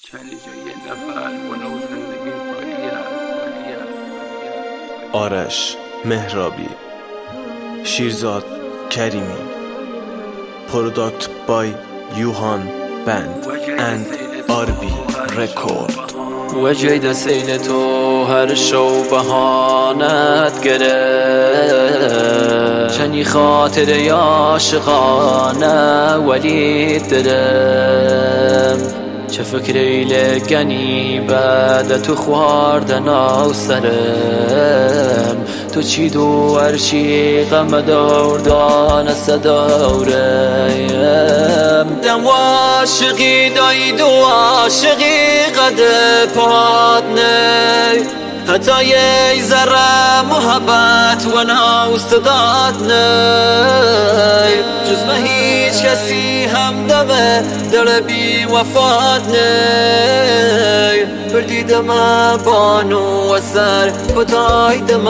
آرش مهرابی، شیرزاد کریمی. پروداکت بای یوهان بند اند آربی رکورد. وجه سیل تو هر شو بهانت گرفت، چنی خاطر عاشقانه ولید دلم. چه فکری لگنی بعد تو خواردن او سرم. تو چی دو ارشی غم دور دان سدورم. دم و عاشقی داید و عاشقی قد پادنی، حتی یه ذره محبت و ناستداد نی. جز ما هیچ کسی هم دمه در بی وفات نی. بردی دم بانو و سر کتای دم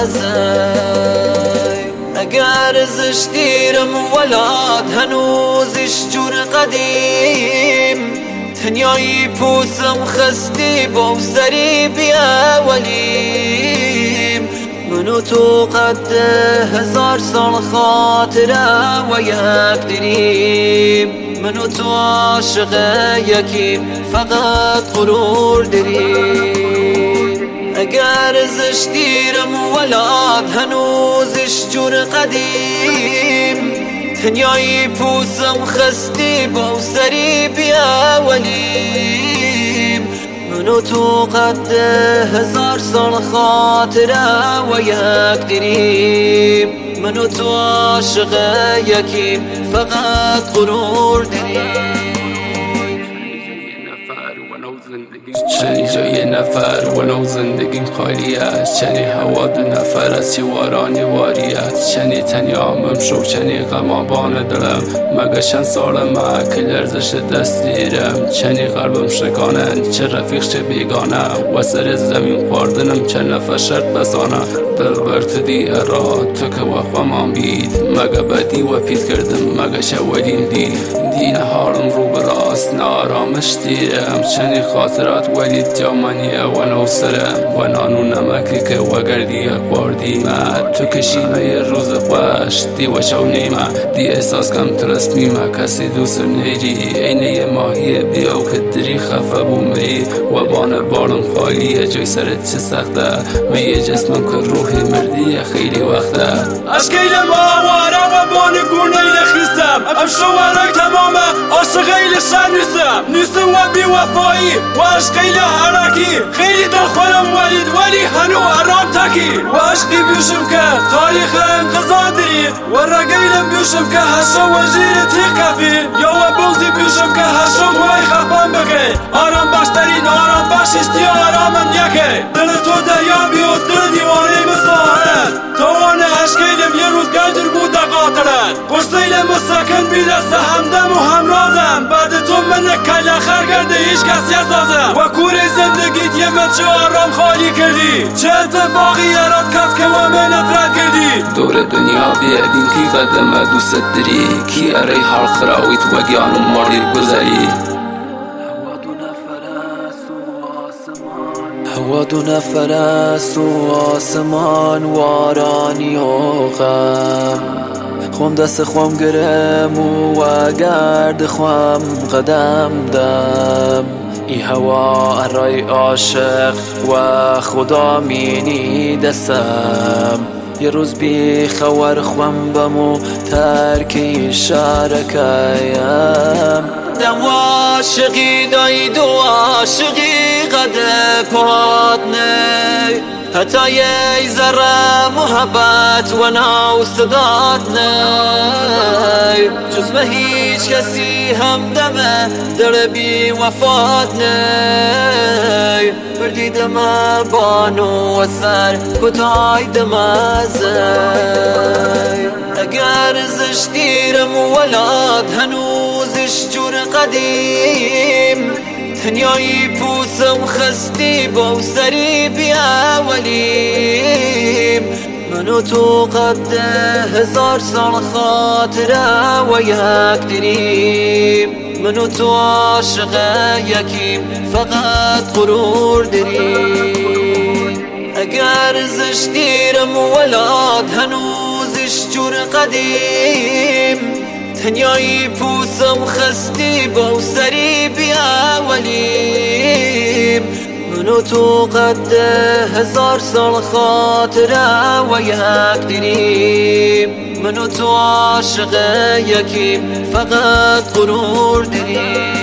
ازی. اگر زشتیرم ولاد هنوزش جور قدیم. تنیایی پوسم خستی با سری بیا ولیم. منو تو قد 1000 سال خاطره و یک دریم. منو تو عاشق یکیم فقط غرور دریم. اگر زشتیرم ولاد هنوزش جور قدیم. تنیایی پوسم خستی با سری بیا ولیم. منو تو قد 1000 سال خاطره و یک دریم. منو تو عاشق یکیم فقط غرور دریم. چنی جای نفر ولو زندگیم خالی است. چنی هوا 2 نفر از چیوارانی واری است. چنی تنی آمم شو چنی غمابان دلم. مگه چند سال ما که لرزش دستیرم. چنی قلبم شکانن چه رفیق چه بیگانه. و سر زمین خوردنم چه نفر شرط بسانه. دل برتدی را تو که وخوام بید. مگه بدی و پید کردم مگه شودیم دین حالم رو براست نارامش دیرم. چنی خاطرات ولید جامانیه و نوسرم. و نانو نمکی که وگردی خوردیمه. تو کشیمه روز خوش دی و شو نیمه. دی احساس کم ترسمیمه کسی دوست نیری. اینه ماهی بیاو که دری خفه بومی. و بانه بالم خالیه جای سرت چه سخته. میه جسمم که روحی مردی خیلی وقته. اشکیل ماواره و بانه گونه لخیستم. ام شوارای تمامه عاشقیل شن نیستم و بی وفایی و عشقیل حرکی. خیلی دلخورم ولی هنو ارام تکی. و عشقی بیوشم که تاریخ انقضا دری. و رگیلم بیوشم که هشم وجیر تیق کفی. یا و بوزی بیوشم که هشم وی خفان بگی. آرام باشترین آرام باششتی آرامم یکی. دل تو دریابی و دل دیوانه مساعدن. توانه عشقیلم یه روز گردر بود قاتلن. قرصیلم مساکن بی دست همدم و همرازم. بعد تو من کل آخر کرده هیچ کس یزازم. و کوره زندگیت یه مچه آرام خالی کردی. چه اتفاقی یارات کف که و من نفرت کردی. دور دنیا بیادین کی قدم دوست داری. کی اری حال خراویت و گیانو ماری گذاری. هوا 2 نفر است و آسمان وارانی و غم. خوام دست خوام گرم و گرد خوام قدم دم. ای هوا ارای عاشق و خدا مینی دستم. یه روز بی خور خوام بمو ترک اشاره کیم. دم و عاشقی داید و عاشقی قد پادنی، حتی یه ذره محبت و ناستداد نی. جز ما هیچ کسی هم دمه در بی وفات نی. بردی دم بانو و سر کتای دم ازی. اگر زشتیرم ولاد هنوزش جور قدیم. تنیایی پوسم خستی با سری بیا ولیم. منو تو قد 1000 سال خاطره و یک دریم. من و تو عاشق یکیم فقط غرور داریم. اگر زشتیرم ولاد هنوزش جور قدیم، تنیایی پوسم خستی با سری بیا ولیم. من و تو قد 1000 سال خاطره و یک داریم. من و تو عاشق یکیم فقط غرور داریم.